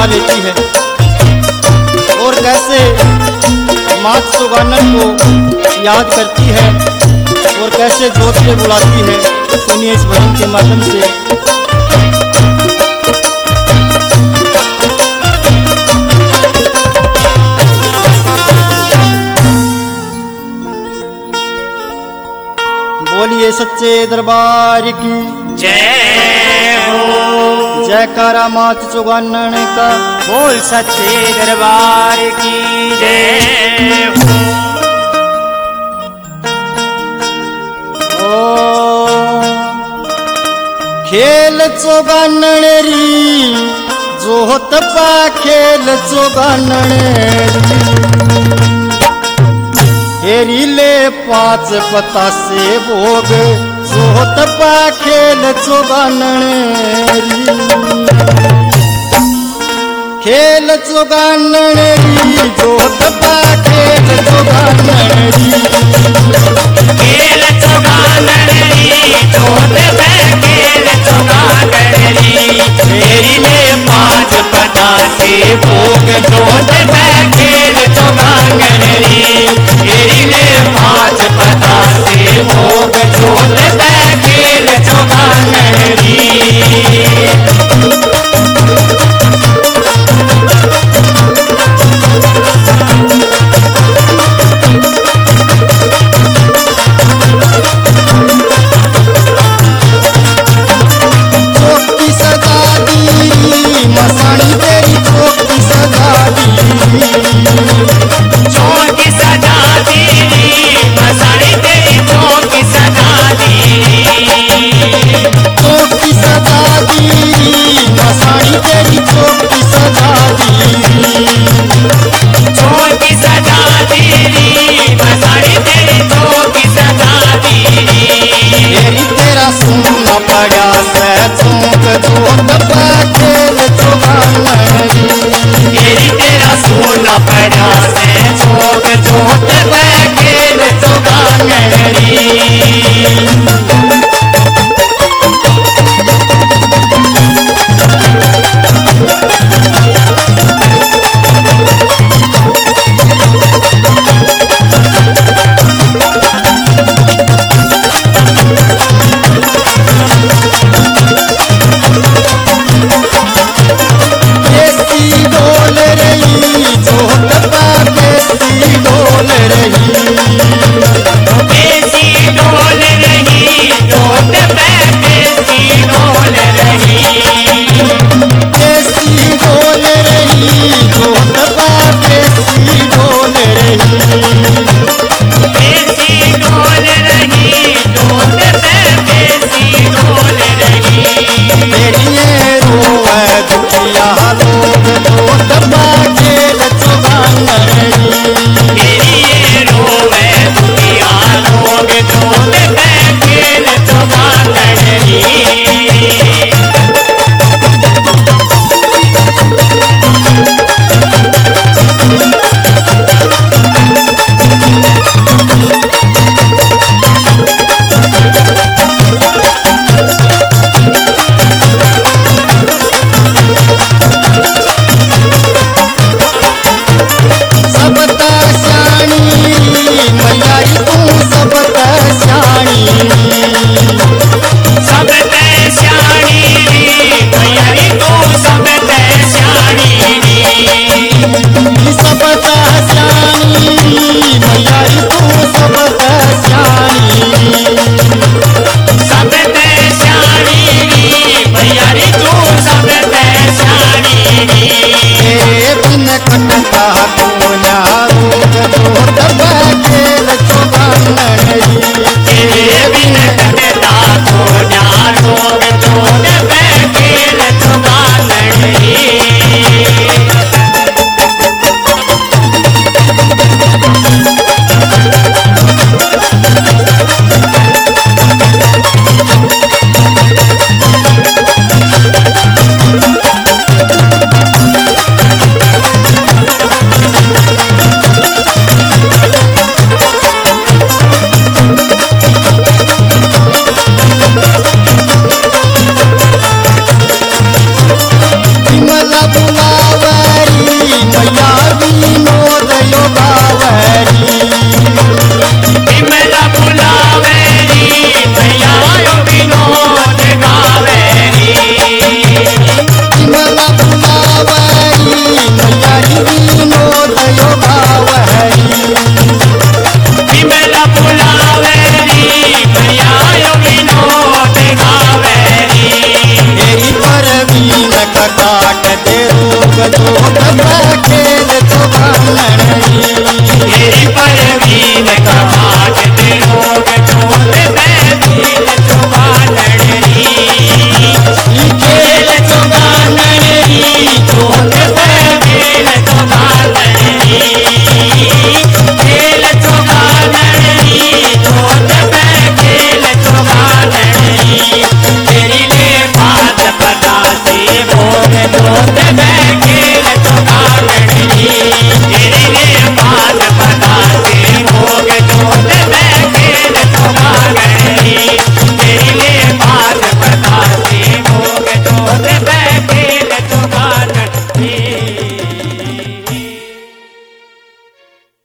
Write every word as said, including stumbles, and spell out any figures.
लेती है और कैसे मात सुगानन को याद करती है और कैसे जोत से बुलाती है। सुनिए इस भजन के माध्यम से। बोलिए सच्चे दरबार की जय हो। जयकारा मात सुगानन का। बोल सच्चे दरबार की जय हो। ओ खेल चोगानन री जोत पा खेल चोगानन हेरी ले पांच पतासे भोग जोत पा खेल चोगानन खेल चोगानन जोत पा खेल चोगानन खेल चोगानन जोत पा खेल चोगानन हेरी ले पांच पतासे भोग जोत पा खेल चोगानन हेरी ले पांच पतासे भोग जोत पा खेल चोगानन मसानी तेरी चौकी सजा दी